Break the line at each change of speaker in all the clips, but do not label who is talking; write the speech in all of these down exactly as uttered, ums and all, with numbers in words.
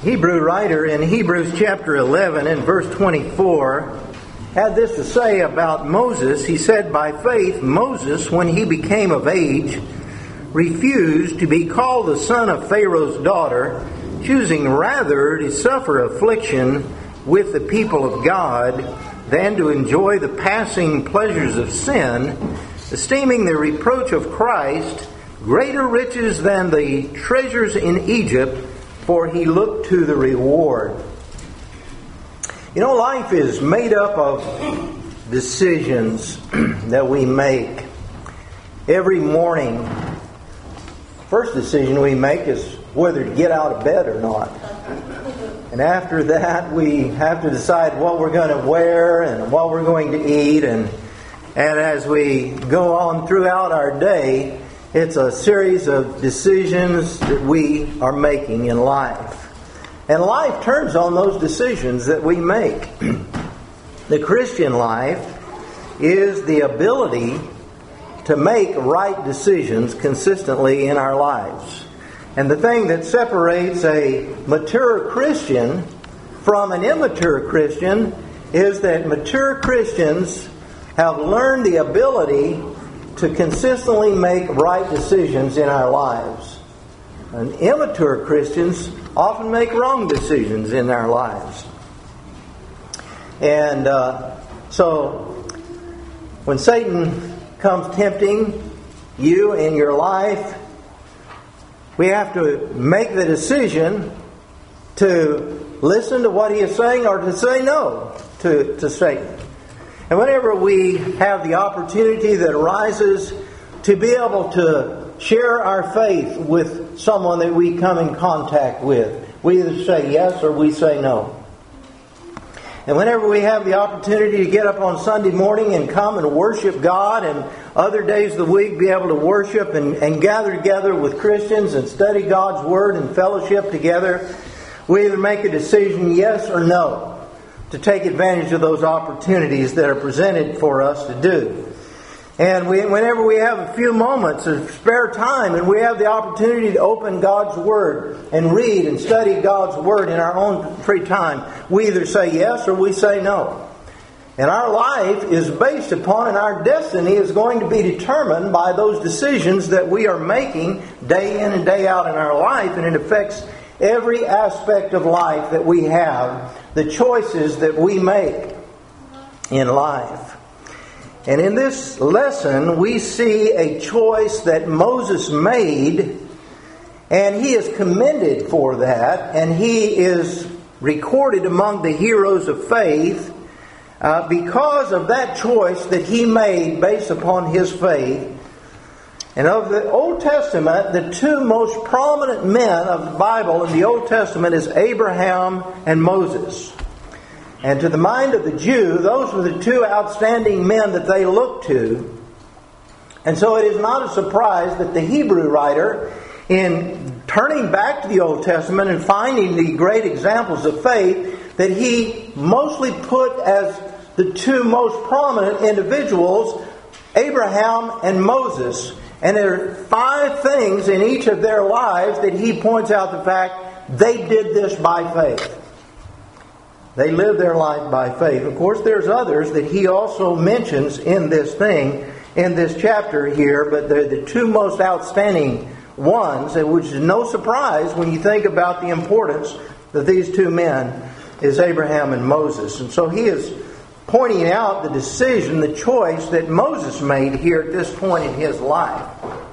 Hebrew writer in Hebrews chapter eleven and verse twenty-four had this to say about Moses. He said, "By faith Moses, when he became of age, refused to be called the son of Pharaoh's daughter, choosing rather to suffer affliction with the people of God than to enjoy the passing pleasures of sin, esteeming the reproach of Christ greater riches than the treasures in Egypt, for he looked to the reward." You know, life is made up of decisions that we make. Every morning, first decision we make is whether to get out of bed or not. And after that, we have to decide what we're going to wear and what we're going to eat. And, and as we go on throughout our day, it's a series of decisions that we are making in life. And life turns on those decisions that we make. The Christian life is the ability to make right decisions consistently in our lives. And the thing that separates a mature Christian from an immature Christian is that mature Christians have learned the ability to consistently make right decisions in our lives. And immature Christians often make wrong decisions in our lives. And uh, so when Satan comes tempting you in your life, we have to make the decision to listen to what he is saying or to say no to, to Satan. And whenever we have the opportunity that arises to be able to share our faith with someone that we come in contact with, we either say yes or we say no. And whenever we have the opportunity to get up on Sunday morning and come and worship God, and other days of the week be able to worship and, and gather together with Christians and study God's Word and fellowship together, we either make a decision yes or no to take advantage of those opportunities that are presented for us to do. And we, whenever we have a few moments of spare time and we have the opportunity to open God's Word and read and study God's Word in our own free time, we either say yes or we say no. And our life is based upon, and our destiny is going to be determined by those decisions that we are making day in and day out in our life, and it affects every aspect of life that we have, the choices that we make in life. And in this lesson, we see a choice that Moses made, and he is commended for that, and he is recorded among the heroes of faith uh, because of that choice that he made based upon his faith. And of the Old Testament, the two most prominent men of the Bible in the Old Testament is Abraham and Moses. And to the mind of the Jew, those were the two outstanding men that they looked to. And so it is not a surprise that the Hebrew writer, in turning back to the Old Testament and finding the great examples of faith, that he mostly put as the two most prominent individuals, Abraham and Moses. And there are five things in each of their lives that he points out the fact they did this by faith. They lived their life by faith. Of course, there's others that he also mentions in this thing, in this chapter here, but they're the two most outstanding ones, which is no surprise when you think about the importance of these two men, is Abraham and Moses. And so he is pointing out the decision, the choice that Moses made here at this point in his life.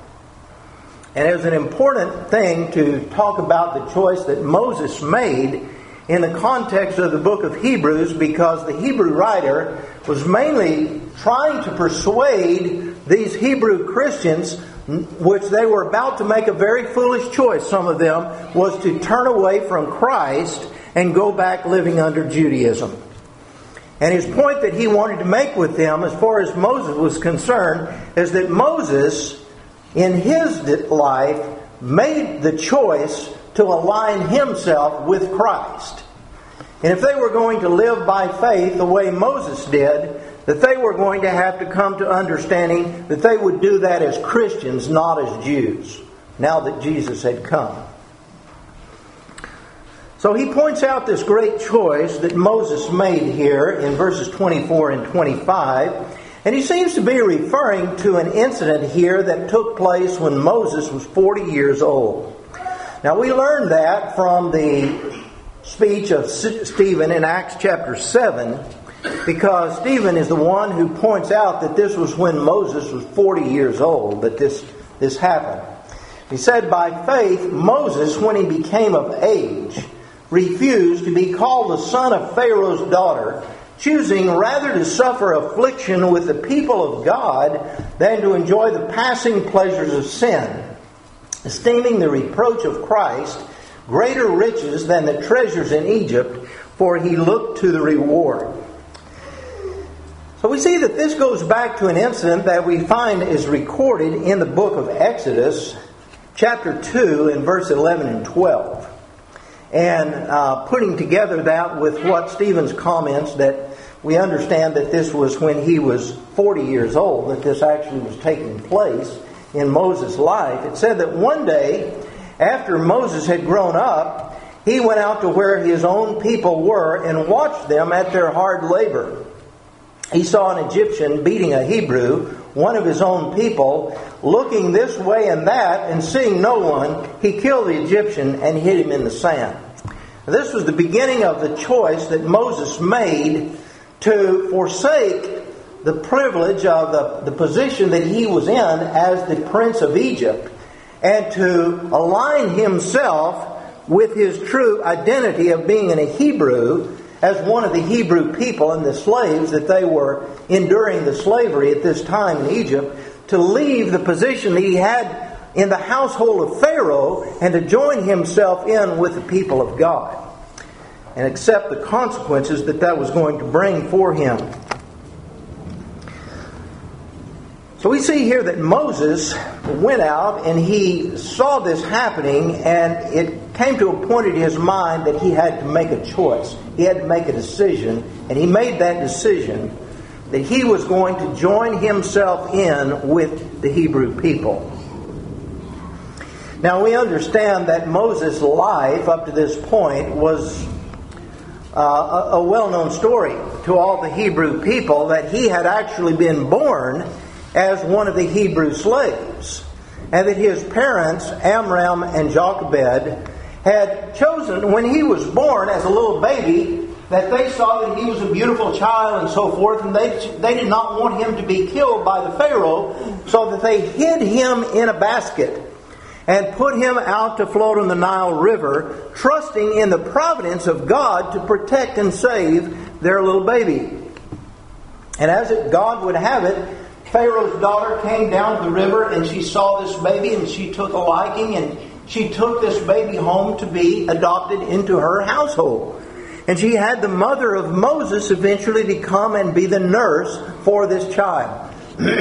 And it was an important thing to talk about the choice that Moses made in the context of the book of Hebrews, because the Hebrew writer was mainly trying to persuade these Hebrew Christians, which they were about to make a very foolish choice, some of them, was to turn away from Christ and go back living under Judaism. And his point that he wanted to make with them, as far as Moses was concerned, is that Moses, in his life, made the choice to align himself with Christ. And if they were going to live by faith the way Moses did, that they were going to have to come to understanding that they would do that as Christians, not as Jews, now that Jesus had come. So he points out this great choice that Moses made here in verses twenty-four and twenty-five. And he seems to be referring to an incident here that took place when Moses was forty years old. Now we learned that from the speech of Stephen in Acts chapter seven, because Stephen is the one who points out that this was when Moses was forty years old that this, this happened. He said, by faith, Moses, when he became of age, refused to be called the son of Pharaoh's daughter, choosing rather to suffer affliction with the people of God than to enjoy the passing pleasures of sin, esteeming the reproach of Christ greater riches than the treasures in Egypt, for he looked to the reward. So we see that this goes back to an incident that we find is recorded in the book of Exodus, chapter two, and verse eleven and twelve. And uh, putting together that with what Stephen's comments, that we understand that this was when he was forty years old, that this actually was taking place in Moses' life. It said that one day, after Moses had grown up, he went out to where his own people were and watched them at their hard labor. He saw an Egyptian beating a Hebrew, one of his own people. Looking this way and that, and seeing no one, he killed the Egyptian and hid him in the sand. This was the beginning of the choice that Moses made to forsake the privilege of the, the position that he was in as the prince of Egypt, and to align himself with his true identity of being a Hebrew, as one of the Hebrew people and the slaves that they were enduring the slavery at this time in Egypt, to leave the position that he had in the household of Pharaoh and to join himself in with the people of God and accept the consequences that that was going to bring for him. So we see here that Moses went out and he saw this happening, and it came to a point in his mind that he had to make a choice. He had to make a decision, and he made that decision that he was going to join himself in with the Hebrew people. Now we understand that Moses' life up to this point was uh, a, a well-known story to all the Hebrew people, that he had actually been born as one of the Hebrew slaves, and that his parents, Amram and Jochebed, had chosen when he was born as a little baby, that they saw that he was a beautiful child and so forth, and they, they did not want him to be killed by the Pharaoh, so that they hid him in a basket and put him out to float on the Nile River, trusting in the providence of God to protect and save their little baby. And as it, God would have it, Pharaoh's daughter came down to the river and she saw this baby and she took a liking, and she took this baby home to be adopted into her household. And she had the mother of Moses eventually to come and be the nurse for this child.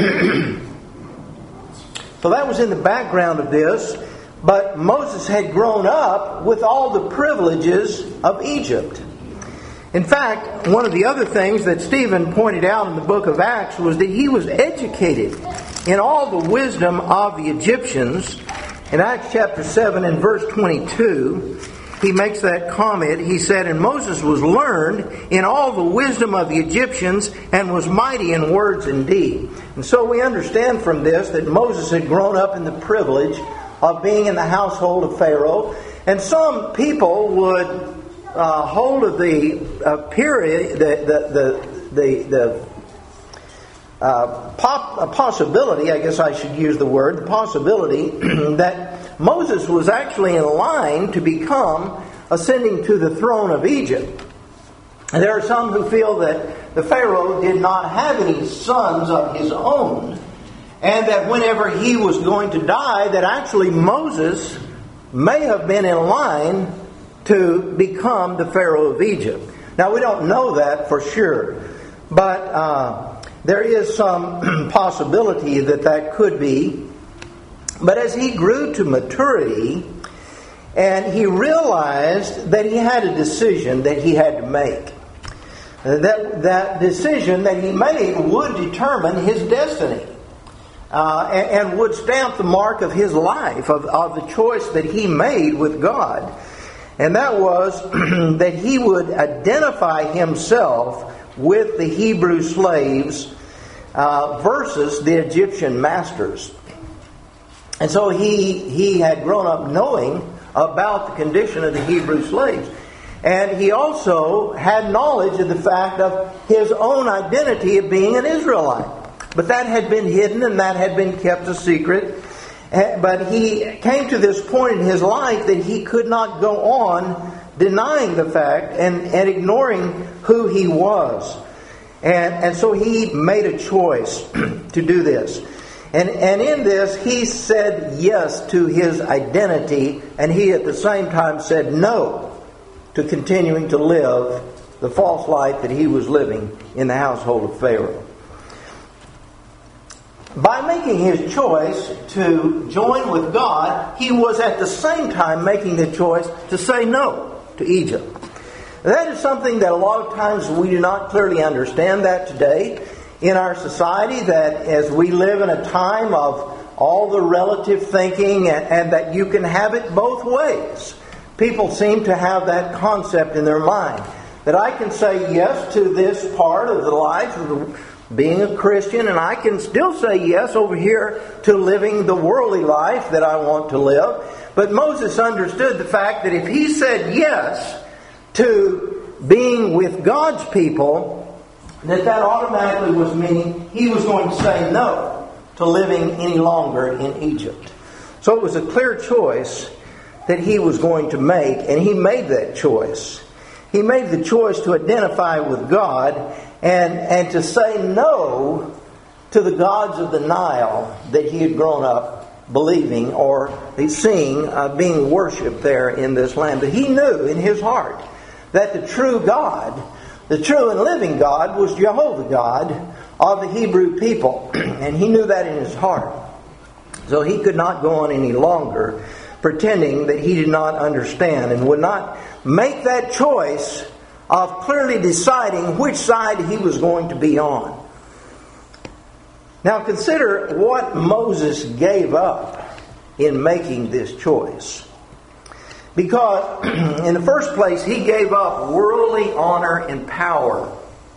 So that was in the background of this. But Moses had grown up with all the privileges of Egypt. In fact, one of the other things that Stephen pointed out in the book of Acts was that he was educated in all the wisdom of the Egyptians. In Acts chapter seven and verse twenty-two, he makes that comment. He said, "And Moses was learned in all the wisdom of the Egyptians, and was mighty in words and deed." And so we understand from this that Moses had grown up in the privilege of being in the household of Pharaoh. And some people would Uh, hold of the uh, period, the the the the, the uh, pop, a possibility, I guess I should use the word, the possibility that Moses was actually in line to become ascending to the throne of Egypt. And there are some who feel that the Pharaoh did not have any sons of his own, and that whenever he was going to die, that actually Moses may have been in line to become the Pharaoh of Egypt. Now, we don't know that for sure, but uh, there is some possibility that that could be. But as he grew to maturity, and he realized that he had a decision that he had to make, that that decision that he made would determine his destiny, uh, and, and would stamp the mark of his life, of, of the choice that he made with God. And that was that he would identify himself with the Hebrew slaves uh, versus the Egyptian masters. And so he, he had grown up knowing about the condition of the Hebrew slaves. And he also had knowledge of the fact of his own identity of being an Israelite. But that had been hidden and that had been kept a secret. But he came to this point in his life that he could not go on denying the fact and, and ignoring who he was. And, and so he made a choice to do this. And, and in this, he said yes to his identity, and he at the same time said no to continuing to live the false life that he was living in the household of Pharaoh. By making his choice to join with God, he was at the same time making the choice to say no to Egypt. That is something that a lot of times we do not clearly understand that today in our society, that as we live in a time of all the relative thinking and, and that you can have it both ways. People seem to have that concept in their mind, that I can say yes to this part of the life of the being a Christian, and I can still say yes over here to living the worldly life that I want to live. But Moses understood the fact that if he said yes to being with God's people, that that automatically was meaning he was going to say no to living any longer in Egypt. So it was a clear choice that he was going to make, and he made that choice. He made the choice to identify with God and, and to say no to the gods of the Nile that he had grown up believing or seeing uh, being worshipped there in this land. But he knew in his heart that the true God, the true and living God, was Jehovah God of the Hebrew people. And he knew that in his heart. So he could not go on any longer pretending that he did not understand and would not make that choice of clearly deciding which side he was going to be on. Now consider what Moses gave up in making this choice. Because in the first place, he gave up worldly honor and power.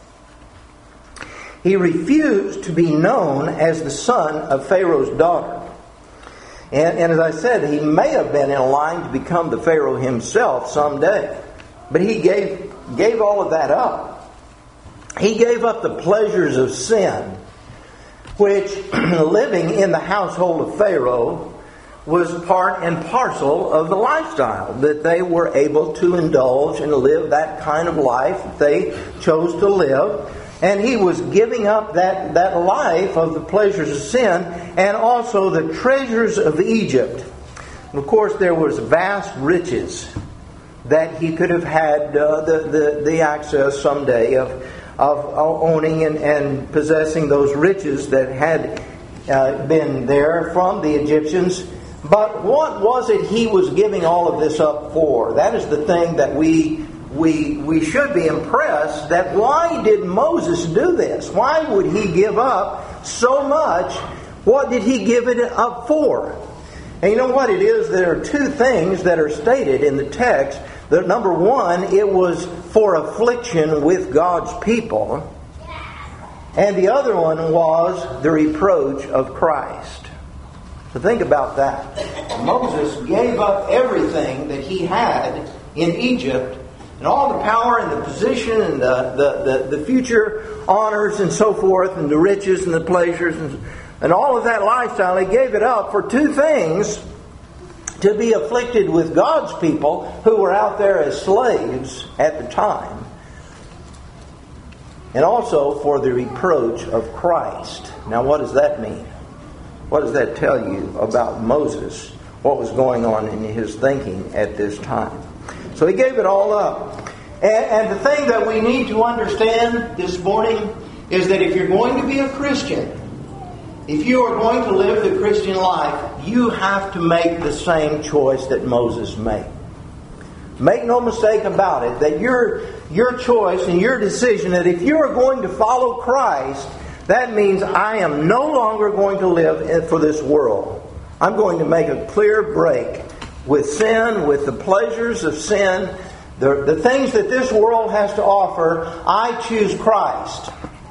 He refused to be known as the son of Pharaoh's daughter. And, and as I said, he may have been in line to become the Pharaoh himself someday. But he gave, gave all of that up. He gave up the pleasures of sin, which living in the household of Pharaoh was part and parcel of the lifestyle, that they were able to indulge and live that kind of life that they chose to live. And he was giving up that, that life of the pleasures of sin and also the treasures of Egypt. And of course, there was vast riches that he could have had uh, the, the, the access someday of, of owning and, and possessing those riches that had uh, been there from the Egyptians. But what was it he was giving all of this up for? That is the thing that we we we should be impressed, that why did Moses do this? Why would he give up so much? What did he give it up for? And you know what it is? There are two things that are stated in the text. That number one, it was for affliction with God's people. And the other one was the reproach of Christ. So think about that. Moses gave up everything that he had in Egypt, and all the power and the position and the, the, the, the future honors and so forth, and the riches and the pleasures and, and all of that lifestyle. He gave it up for two things: to be afflicted with God's people who were out there as slaves at the time, and also for the reproach of Christ. Now what does that mean? What does that tell you about Moses? What was going on in his thinking at this time? So he gave it all up. And, and the thing that we need to understand this morning is that if you're going to be a Christian, if you are going to live the Christian life, you have to make the same choice that Moses made. Make no mistake about it, that your, your choice and your decision, that if you are going to follow Christ, that means I am no longer going to live for this world. I'm going to make a clear break with sin, with the pleasures of sin, the, the things that this world has to offer, I choose Christ.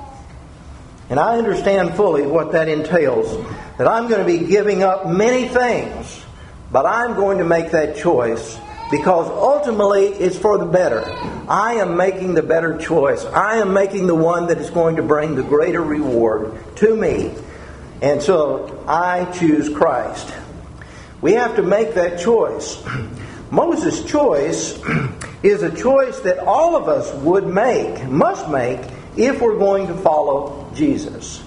And I understand fully what that entails. That I'm going to be giving up many things, but I'm going to make that choice because ultimately it's for the better. I am making the better choice. I am making the one that is going to bring the greater reward to me. And so I choose Christ. We have to make that choice. Moses' choice is a choice that all of us would make, must make, if we're going to follow Jesus.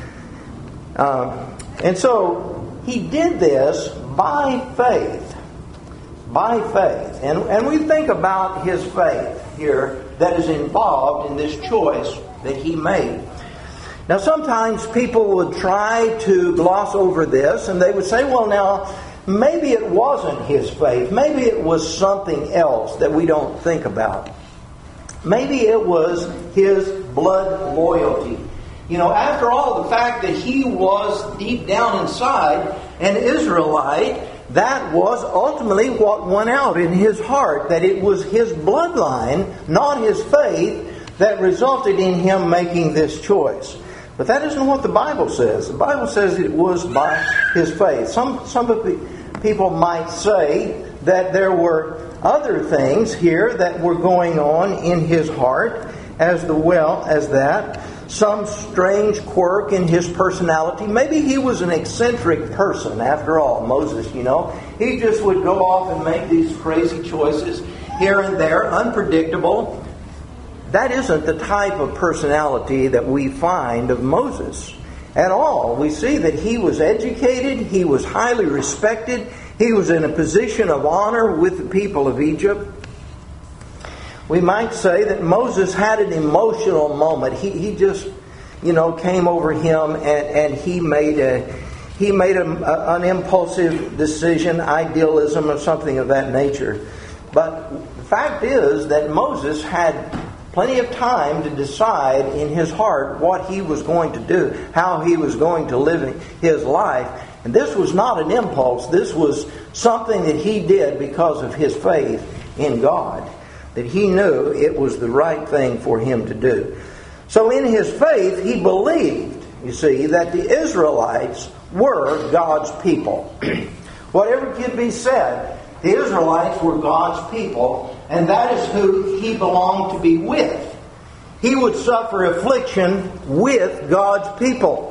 Um, and so he did this by faith. By faith. And, and we think about his faith here that is involved in this choice that he made. Now sometimes people would try to gloss over this and they would say, well now, maybe it wasn't his faith. Maybe it was something else that we don't think about. Maybe it was his blood loyalty. You know, after all, the fact that he was deep down inside an Israelite, that was ultimately what won out in his heart. That it was his bloodline, not his faith, that resulted in him making this choice. But that isn't what the Bible says. The Bible says it was by his faith. Some, some of the people might say that there were other things here that were going on in his heart as well as that. Some strange quirk in his personality. Maybe he was an eccentric person after all, Moses, you know. He just would go off and make these crazy choices here and there, unpredictable. That isn't the type of personality that we find of Moses at all. We see that he was educated, he was highly respected, he was in a position of honor with the people of Egypt. We might say that Moses had an emotional moment. He he just, you know, came over him and, and he made a he made a, a, an impulsive decision, idealism or something of that nature. But the fact is that Moses had plenty of time to decide in his heart what he was going to do, how he was going to live his life. And this was not an impulse. This was something that he did because of his faith in God. That he knew it was the right thing for him to do. So in his faith, he believed, you see, that the Israelites were God's people. Whatever could be said, the Israelites were God's people, and that is who he belonged to be with. He would suffer affliction with God's people.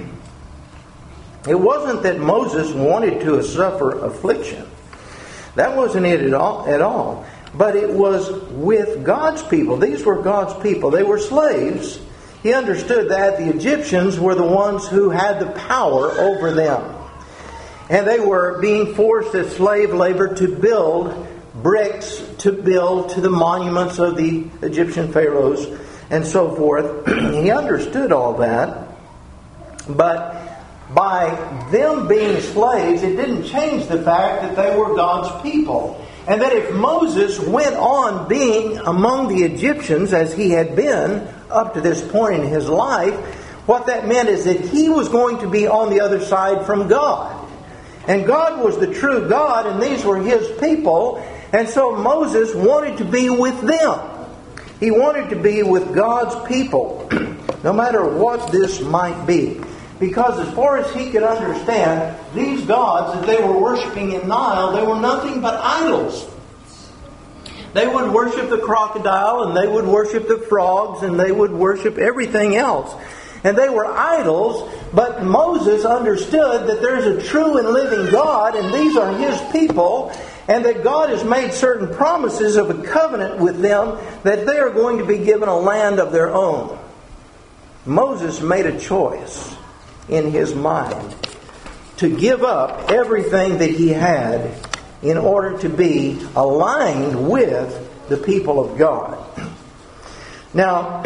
It wasn't that Moses wanted to suffer affliction. That wasn't it at all. At all. But it was with God's people. These were God's people. They were slaves. He understood that. The Egyptians were the ones who had the power over them. And they were being forced as slave labor to build bricks, to build to the monuments of the Egyptian pharaohs and so forth. He understood all that. But by them being slaves, it didn't change the fact that they were God's people. And that if Moses went on being among the Egyptians as he had been up to this point in his life, what that meant is that he was going to be on the other side from God. And God was the true God, and these were his people. And so Moses wanted to be with them. He wanted to be with God's people, no matter what this might be. Because as far as he could understand, these gods that they were worshiping in Nile, they were nothing but idols. They would worship the crocodile, and they would worship the frogs, and they would worship everything else. And they were idols, but Moses understood that there's a true and living God, and these are his people, and that God has made certain promises of a covenant with them that they are going to be given a land of their own. Moses made a choice in his mind to give up everything that he had in order to be aligned with the people of God. Now,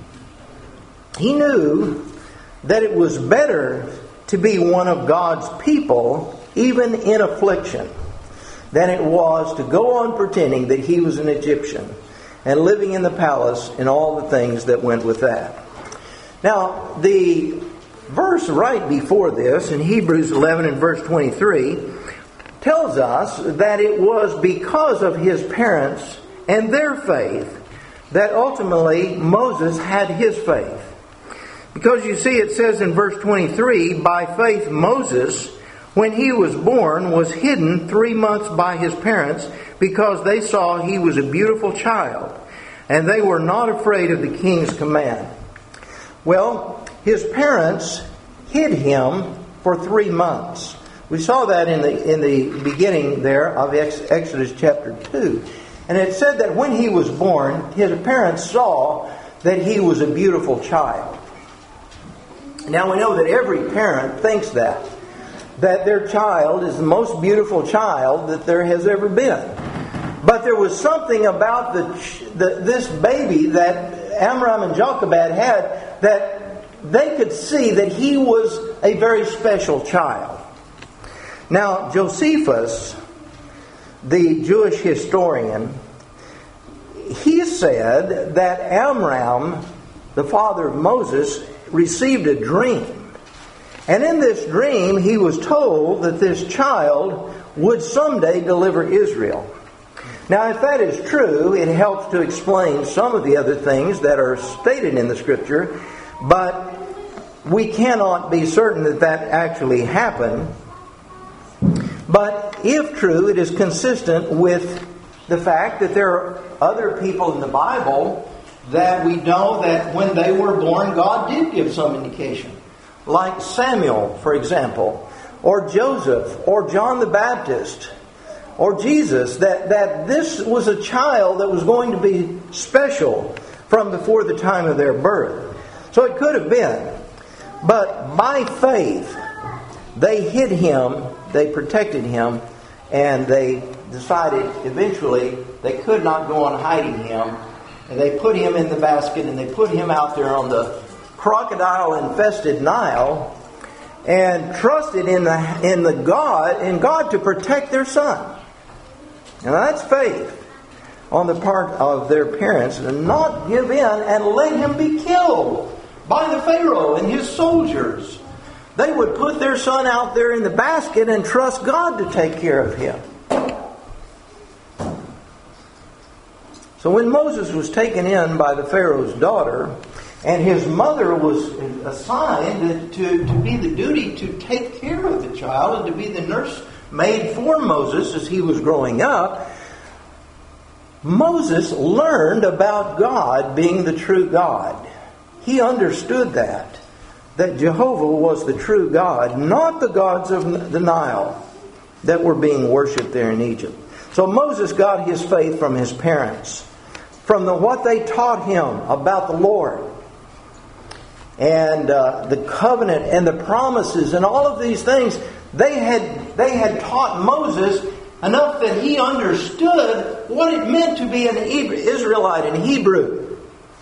he knew that it was better to be one of God's people, even in affliction, than it was to go on pretending that he was an Egyptian and living in the palace and all the things that went with that. Now, the verse right before this, in Hebrews eleven and verse twenty-three, tells us that it was because of his parents and their faith that ultimately Moses had his faith. Because you see, it says in verse twenty-three, by faith Moses, when he was born, was hidden three months by his parents because they saw he was a beautiful child, and they were not afraid of the king's command. Well, his parents hid him for three months. We saw that in the in the beginning there of Exodus chapter two. And it said that when he was born, his parents saw that he was a beautiful child. Now we know that every parent thinks that. That their child is the most beautiful child that there has ever been. But there was something about the, the this baby that Amram and Jochebed had that they could see that he was a very special child. Now, Josephus, the Jewish historian, he said that Amram, the father of Moses, received a dream. And in this dream, he was told that this child would someday deliver Israel. Now, if that is true, it helps to explain some of the other things that are stated in the Scripture, but we cannot be certain that that actually happened. But if true, it is consistent with the fact that there are other people in the Bible that we know that when they were born, God did give some indication. Like Samuel, for example, or Joseph, or John the Baptist, or Jesus, that, that this was a child that was going to be special from before the time of their birth. So it could have been. But by faith, they hid him, they protected him, and they decided eventually they could not go on hiding him. And they put him in the basket and they put him out there on the crocodile-infested Nile and trusted in the in the God in God to protect their son. Now that's faith on the part of their parents, and not give in and let him be killed by the Pharaoh and his soldiers. They would put their son out there in the basket and trust God to take care of him. So when Moses was taken in by the Pharaoh's daughter, and his mother was assigned to, to be the duty to take care of the child and to be the nursemaid for Moses as he was growing up, Moses learned about God being the true God. He understood that, that Jehovah was the true God, not the gods of the Nile that were being worshipped there in Egypt. So Moses got his faith from his parents, from the, what they taught him about the Lord. And uh, the covenant and the promises and all of these things, they had they had taught Moses enough that he understood what it meant to be an Israelite and Hebrew.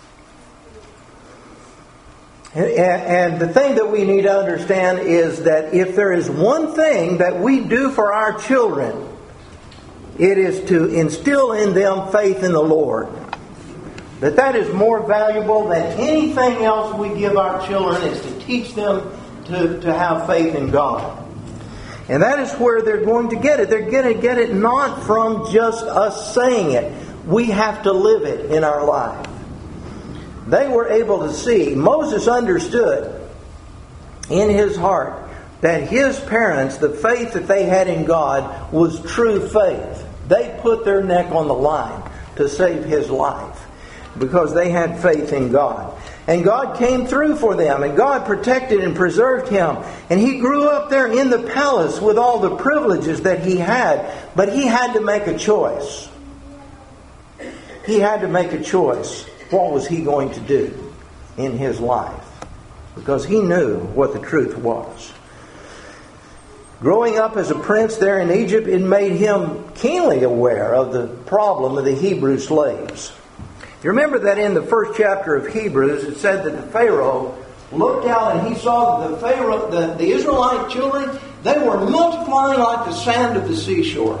And, and the thing that we need to understand is that if there is one thing that we do for our children, it is to instill in them faith in the Lord. That that is more valuable than anything else we give our children, is to teach them to, to have faith in God. And that is where they're going to get it. They're going to get it not from just us saying it. We have to live it in our life. They were able to see, Moses understood in his heart that his parents, the faith that they had in God, was true faith. They put their neck on the line to save his life, because they had faith in God. And God came through for them, and God protected and preserved him. And he grew up there in the palace with all the privileges that he had. But he had to make a choice. He had to make a choice. What was he going to do in his life? Because he knew what the truth was. Growing up as a prince there in Egypt, it made him keenly aware of the problem of the Hebrew slaves. You remember that in the first chapter of Hebrews, it said that the Pharaoh looked out and he saw the Pharaoh, the, the Israelite children, they were multiplying like the sand of the seashore.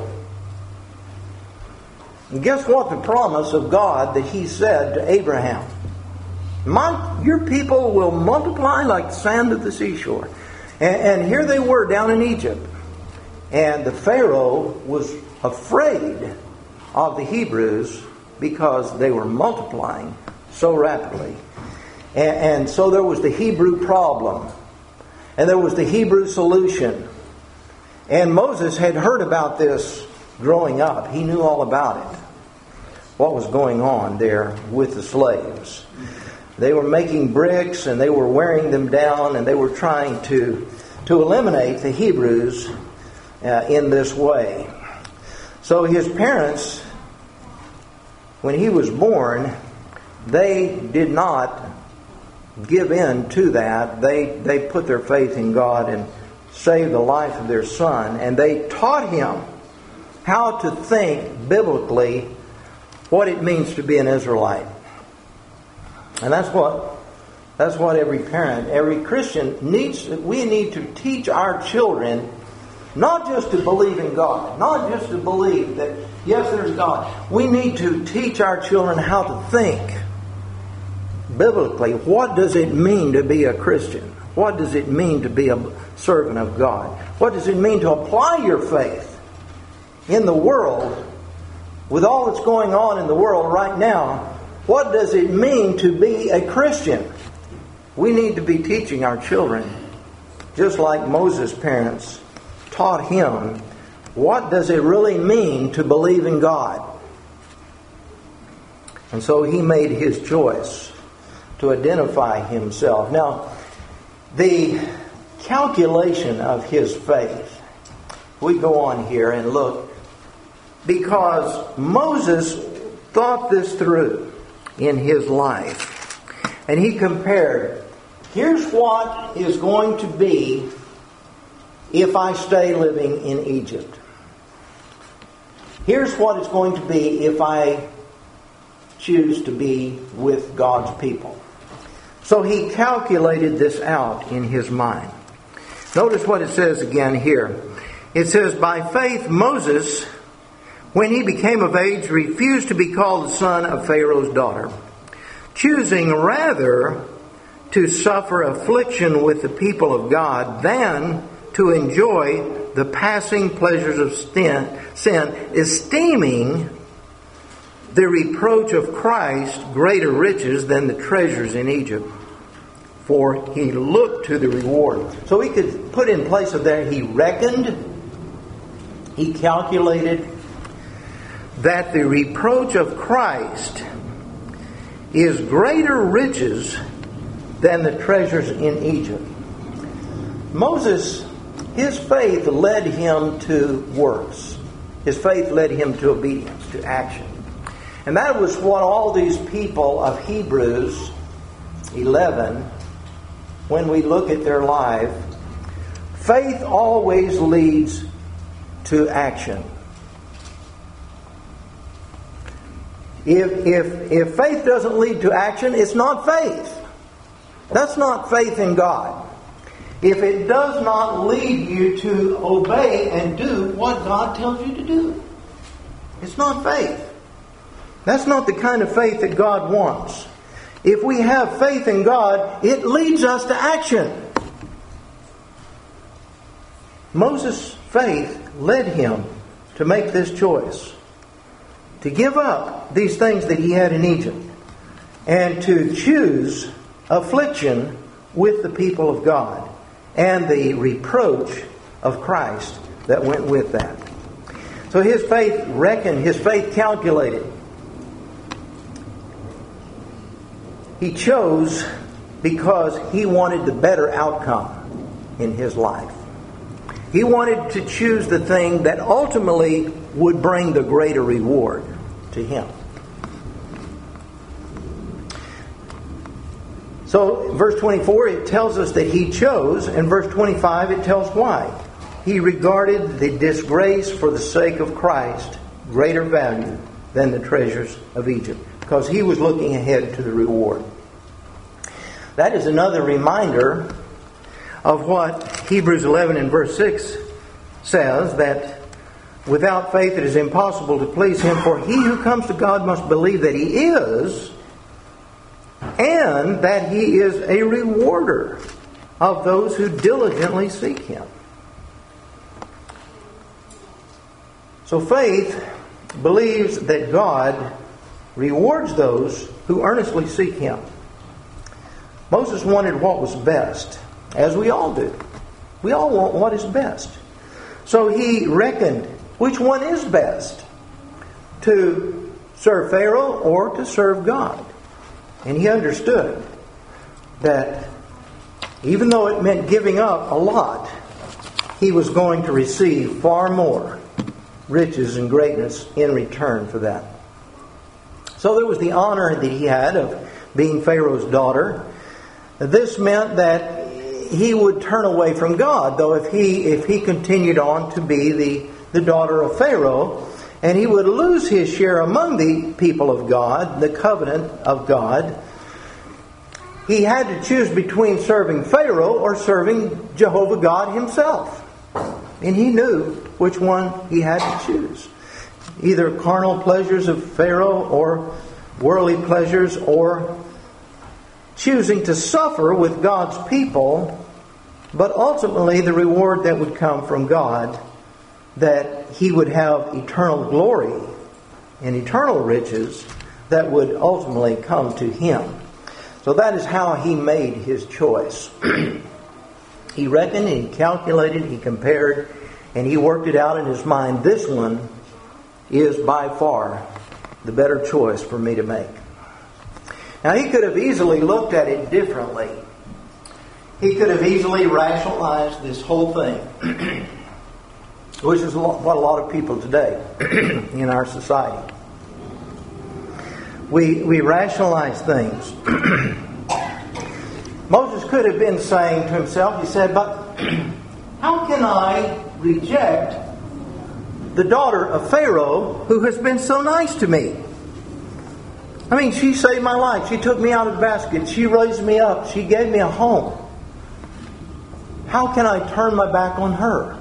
And guess what? The promise of God that he said to Abraham. My, your people will multiply like the sand of the seashore. And, and here they were down in Egypt. And the Pharaoh was afraid of the Hebrews because they were multiplying so rapidly. And, and so there was the Hebrew problem. And there was the Hebrew solution. And Moses had heard about this growing up. He knew all about it. What was going on there with the slaves. They were making bricks and they were wearing them down, and they were trying to, to eliminate the Hebrews uh, in this way. So his parents, when he was born, they did not give in to that. They, they put their faith in God and saved the life of their son. And they taught him how to think biblically what it means to be an Israelite. And that's what that's what every parent, every Christian needs. We need to teach our children not just to believe in God, not just to believe that, yes, there's God. We need to teach our children how to think biblically. What does it mean to be a Christian? What does it mean to be a servant of God? What does it mean to apply your faith in the world, with all that's going on in the world right now? What does it mean to be a Christian? We need to be teaching our children, just like Moses' parents taught him, what does it really mean to believe in God? And so he made his choice to identify himself. Now, the calculation of his faith, we go on here and look, because Moses thought this through in his life. And he compared, here's what is going to be if I stay living in Egypt. Here's what it's going to be if I choose to be with God's people. So he calculated this out in his mind. Notice what it says again here. It says, by faith Moses, when he became of age, refused to be called the son of Pharaoh's daughter, choosing rather to suffer affliction with the people of God than to enjoy the passing pleasures of sin, esteeming the reproach of Christ greater riches than the treasures in Egypt. For he looked to the reward. So he could put in place of that, he reckoned, he calculated that the reproach of Christ is greater riches than the treasures in Egypt. Moses, his faith led him to works. His faith led him to obedience, to action. And that was what all these people of Hebrews eleven, when we look at their life, faith always leads to action. If, if, if faith doesn't lead to action, it's not faith. That's not faith in God. If it does not lead you to obey and do what God tells you to do, it's not faith. That's not the kind of faith that God wants. If we have faith in God, it leads us to action. Moses' faith led him to make this choice, to give up these things that he had in Egypt, and to choose affliction with the people of God and the reproach of Christ that went with that. So his faith reckoned, his faith calculated. He chose because he wanted the better outcome in his life. He wanted to choose the thing that ultimately would bring the greater reward to him. So, verse twenty-four, it tells us that he chose, and verse twenty-five, it tells why. He regarded the disgrace for the sake of Christ greater value than the treasures of Egypt, because he was looking ahead to the reward. That is another reminder of what Hebrews eleven and verse six says, that without faith it is impossible to please him, for he who comes to God must believe that he is, and that he is a rewarder of those who diligently seek him. So faith believes that God rewards those who earnestly seek Him. Moses wanted what was best, as we all do. We all want what is best. So he reckoned which one is best, to serve Pharaoh or to serve God. And he understood that even though it meant giving up a lot, he was going to receive far more riches and greatness in return for that. So there was the honor that he had of being Pharaoh's daughter. This meant that he would turn away from God, though if he if he continued on to be the, the daughter of Pharaoh, and he would lose his share among the people of God, the covenant of God. He had to choose between serving Pharaoh or serving Jehovah God Himself. And he knew which one he had to choose. Either carnal pleasures of Pharaoh or worldly pleasures, or choosing to suffer with God's people, but ultimately the reward that would come from God, that he would have eternal glory and eternal riches that would ultimately come to him. So that is how he made his choice. He reckoned, he calculated, he compared, and he worked it out in his mind. This one is by far the better choice for me to make. Now, he could have easily looked at it differently. He could have easily rationalized this whole thing, which is what a lot of people today in our society. We, we rationalize things. Moses could have been saying to himself, he said, but how can I reject the daughter of Pharaoh who has been so nice to me? I mean, she saved my life. She took me out of the basket. She raised me up. She gave me a home. How can I turn my back on her?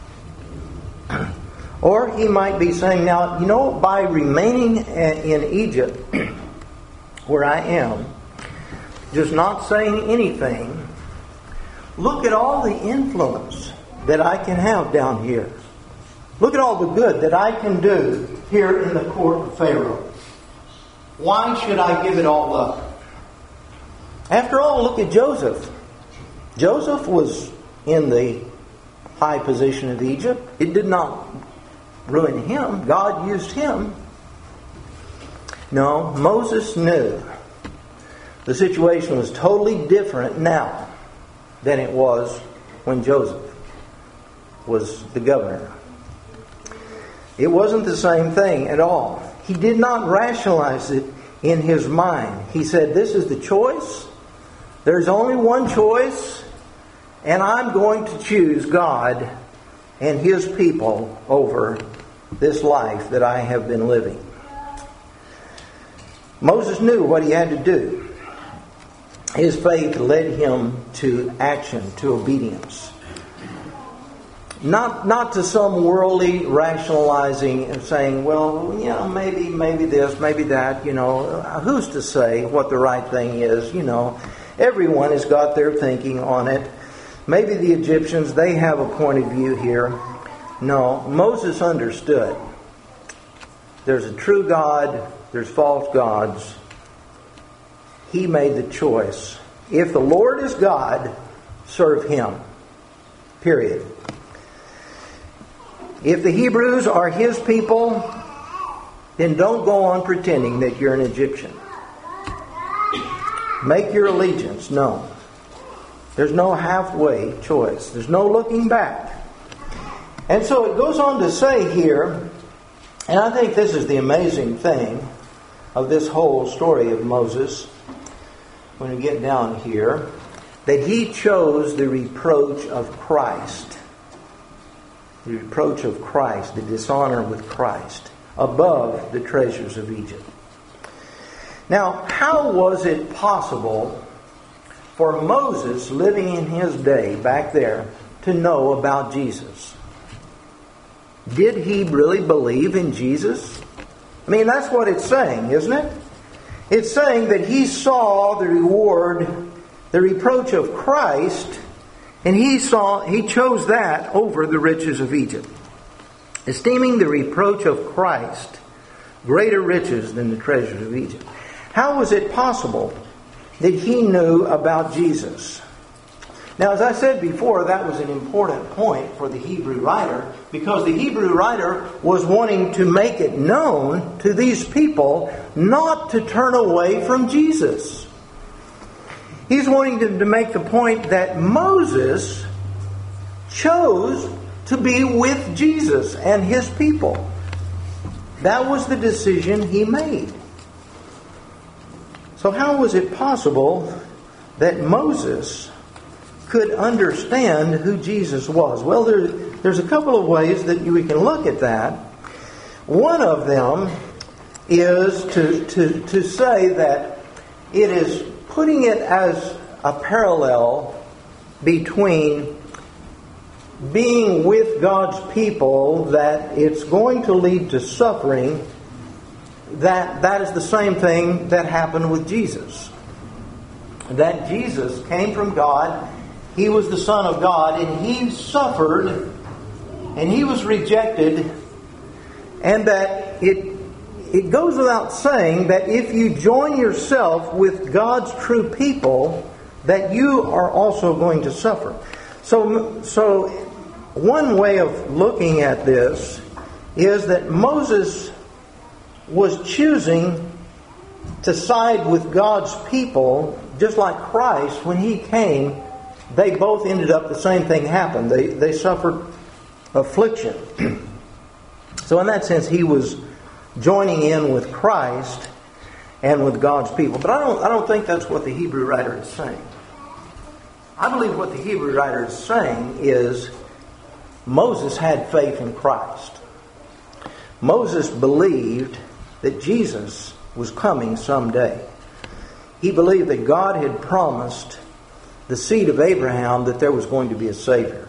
Or he might be saying, now, you know, by remaining in Egypt, where I am, just not saying anything, look at all the influence that I can have down here. Look at all the good that I can do here in the court of Pharaoh. Why should I give it all up? After all, look at Joseph. Joseph was in the high position of Egypt. It did not ruin him. God used him. No, Moses knew the situation was totally different now than it was when Joseph was the governor. It wasn't the same thing at all. He did not rationalize it in his mind. He said, this is the choice. There's only one choice, and I'm going to choose God and His people over this life that I have been living. Moses knew what he had to do. His faith led him to action, to obedience. Not not to some worldly rationalizing and saying, well, you know, maybe, maybe this, maybe that, you know. Who's to say what the right thing is, you know. Everyone has got their thinking on it. Maybe the Egyptians, they have a point of view here. No, Moses understood. There's a true God, there's false gods. He made the choice. If the Lord is God, serve Him. Period. If the Hebrews are His people, then don't go on pretending that you're an Egyptian. Make your allegiance known. There's no halfway choice. There's no looking back. And so it goes on to say here, and I think this is the amazing thing of this whole story of Moses, when we get down here, that he chose the reproach of Christ. The reproach of Christ, the dishonor with Christ, above the treasures of Egypt. Now, how was it possible for Moses, living in his day back there, to know about Jesus? Did he really believe in Jesus? I mean, that's what it's saying, isn't it? It's saying that he saw the reward, the reproach of Christ, and he saw he chose that over the riches of Egypt. esteeming the reproach of Christ greater riches than the treasures of Egypt. How was it possible that he knew about Jesus? Now, as I said before, that was an important point for the Hebrew writer, because the Hebrew writer was wanting to make it known to these people not to turn away from Jesus. He's wanting to, to make the point that Moses chose to be with Jesus and his people. That was the decision he made. So how was it possible that Moses could understand who Jesus was? Well, there, there's a couple of ways that we can look at that. One of them is to, to, to say that it is putting it as a parallel between being with God's people, that it's going to lead to suffering. That that is the same thing that happened with Jesus. That Jesus came from God. He was the Son of God, and He suffered, and He was rejected, and that it it goes without saying that if you join yourself with God's true people, that you are also going to suffer. So, so one way of looking at this is that Moses was choosing to side with God's people, just like Christ, when He came. They both ended up, the same thing happened. They they suffered affliction. So in that sense, he was joining in with Christ and with God's people. But I don't I don't think that's what the Hebrew writer is saying. I believe what the Hebrew writer is saying is Moses had faith in Christ. Moses believed that Jesus was coming someday. He believed that God had promised the seed of Abraham that there was going to be a Savior.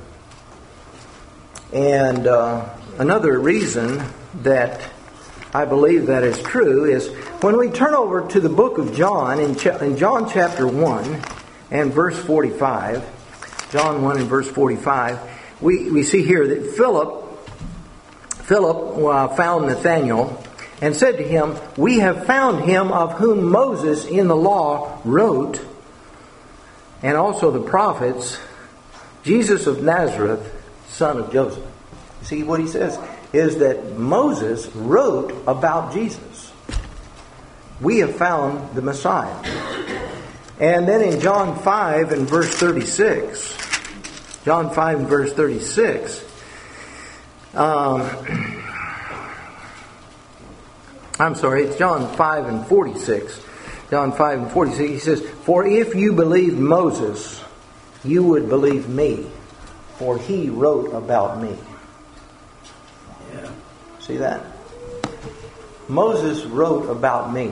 And uh, another reason that I believe that is true is when we turn over to the book of John, in, cha- in John chapter one and verse forty-five, John one and verse forty-five, we, we see here that Philip, Philip uh, found Nathanael and said to him, "We have found him of whom Moses in the law wrote, and also the prophets, Jesus of Nazareth, son of Joseph." See, what he says is that Moses wrote about Jesus. We have found the Messiah. And then in John five and verse thirty-six, John five and verse thirty-six, um, I'm sorry, it's John five and forty-six. John five and forty-six, he says, "For if you believed Moses, you would believe me, for he wrote about me." Yeah. See that? Moses wrote about me.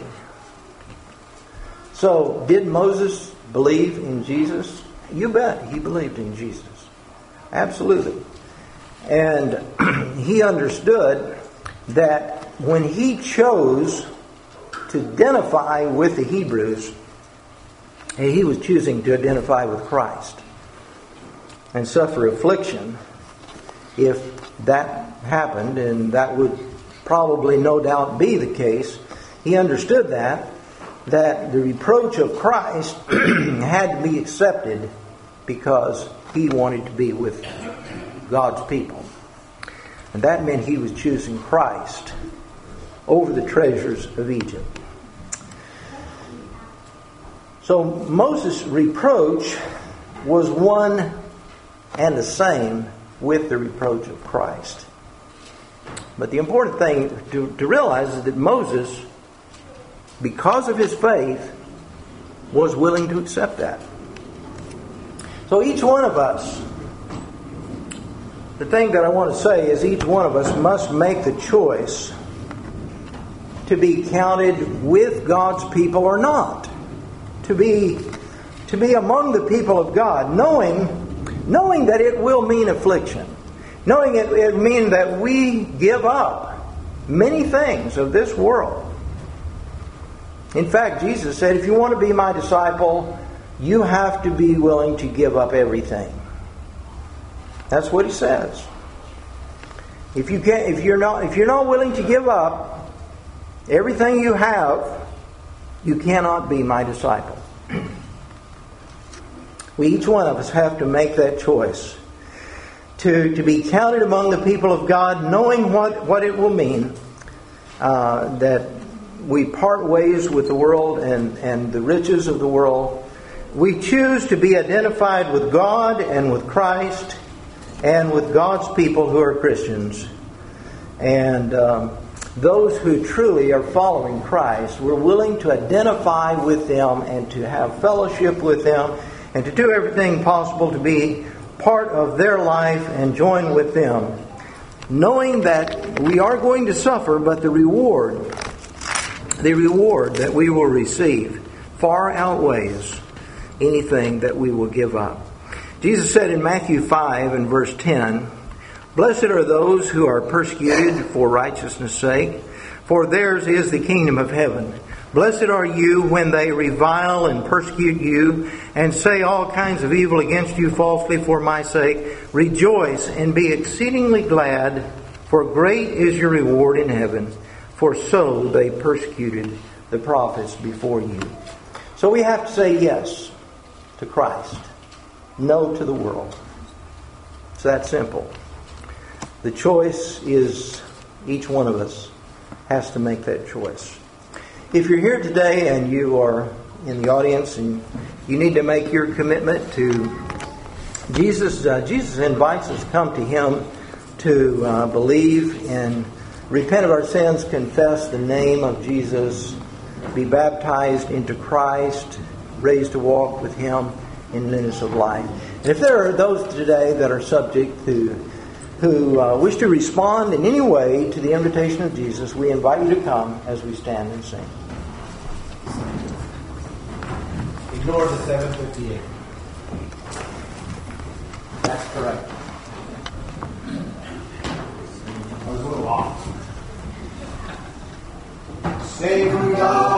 So, did Moses believe in Jesus? You bet he believed in Jesus. Absolutely. And he understood that when he chose to identify with the Hebrews, he was choosing to identify with Christ and suffer affliction if that happened, and that would probably no doubt be the case. He understood that, that the reproach of Christ had to be accepted because he wanted to be with God's people. And that meant he was choosing Christ over the treasures of Egypt. So Moses' reproach was one and the same with the reproach of Christ. But the important thing to, to realize is that Moses, because of his faith, was willing to accept that. So each one of us, the thing that I want to say is each one of us must make the choice to be counted with God's people or not. To be to be among the people of God, knowing knowing that it will mean affliction. Knowing it it mean that we give up many things of this world. In fact, Jesus said, if you want to be my disciple, you have to be willing to give up everything. That's what he says. If you can't, if you're not, if you're not willing to give up everything you have, you cannot be my disciple. We, each one of us, have to make that choice to to be counted among the people of God, knowing what what it will mean uh, that we part ways with the world and and the riches of the world. We choose to be identified with God and with Christ and with God's people who are Christians. And um, those who truly are following Christ, we're willing to identify with them and to have fellowship with them and to do everything possible to be part of their life and join with them, knowing that we are going to suffer, but the reward, the reward that we will receive far outweighs anything that we will give up. Jesus said in Matthew five and verse ten, "Blessed are those who are persecuted for righteousness' sake, for theirs is the kingdom of heaven. Blessed are you when they revile and persecute you and say all kinds of evil against you falsely for my sake. Rejoice and be exceedingly glad, for great is your reward in heaven. For so they persecuted the prophets before you." So we have to say yes to Christ, no to the world. It's that simple. The choice is, each one of us has to make that choice. If you're here today and you are in the audience and you need to make your commitment to Jesus, uh, Jesus invites us to come to Him to uh, believe and repent of our sins, confess the name of Jesus, be baptized into Christ, raised to walk with Him in newness of life. And if there are those today that are subject to, who uh, wish to respond in any way to the invitation of Jesus, we invite you to come as we stand and sing.
Ignore the seven fifty-eight. That's correct. I was a little off. Save God.